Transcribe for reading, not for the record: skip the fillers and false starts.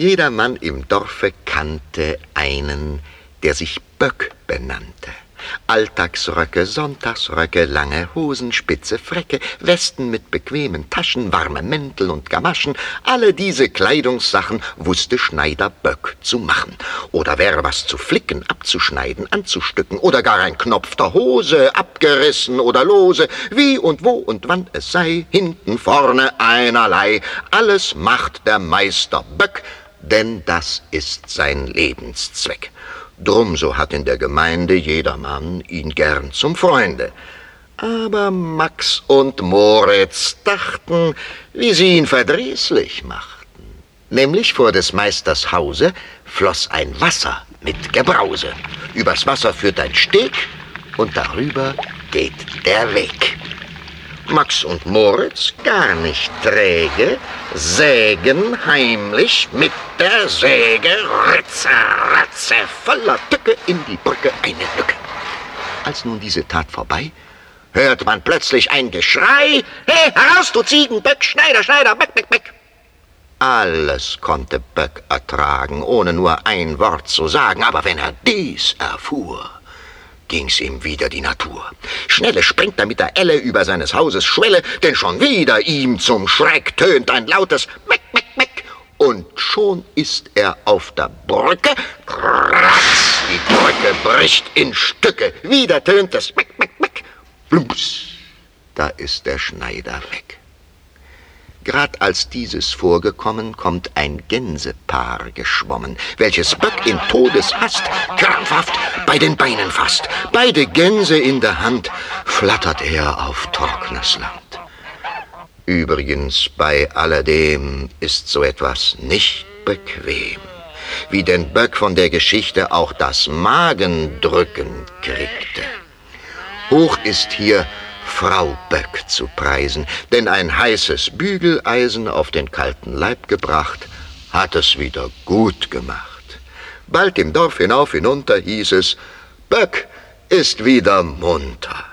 Jedermann im Dorfe kannte einen, der sich Böck benannte. Alltagsröcke, Sonntagsröcke, lange Hosen, spitze Fräcke, Westen mit bequemen Taschen, warme Mäntel und Gamaschen, alle diese Kleidungssachen wusste Schneider Böck zu machen. Oder wäre was zu flicken, abzuschneiden, anzustücken, oder gar ein Knopf der Hose, abgerissen oder lose, wie und wo und wann es sei, hinten, vorne, einerlei. Alles macht der Meister Böck, denn das ist sein Lebenszweck. Drum, so hat in der Gemeinde jedermann ihn gern zum Freunde. Aber Max und Moritz dachten, wie sie ihn verdrießlich machten. Nämlich vor des Meisters Hause floss ein Wasser mit Gebrause. Übers Wasser führt ein Steg und darüber geht der Weg. Max und Moritz, gar nicht träge, sägen heimlich mit der Säge, Ritze, Ratze, voller Tücke in die Brücke eine Lücke. Als nun diese Tat vorbei, hört man plötzlich ein Geschrei: Hey, heraus, du Ziegenböck, Schneider, Schneider, Böck, Böck, Böck! Alles konnte Böck ertragen, ohne nur ein Wort zu sagen, aber wenn er dies erfuhr, ging's ihm wieder die Natur. Schnelle springt er mit der Elle über seines Hauses Schwelle, denn schon wieder ihm zum Schreck tönt ein lautes Meck, Meck, Meck. Und schon ist er auf der Brücke. Kratz, die Brücke bricht in Stücke. Wieder tönt es Meck, Meck, Meck. Plumps, da ist der Schneider weg. Grad als dieses vorgekommen, kommt ein Gänsepaar geschwommen, welches Böck in Todeshast krampfhaft bei den Beinen fasst. Beide Gänse in der Hand flattert er auf trockenes Land. Übrigens, bei alledem ist so etwas nicht bequem, wie denn Böck von der Geschichte auch das Magendrücken kriegte. Hoch ist hier Frau Böck zu preisen, denn ein heißes Bügeleisen auf den kalten Leib gebracht, hat es wieder gut gemacht. Bald im Dorf hinauf hinunter hieß es, Böck ist wieder munter.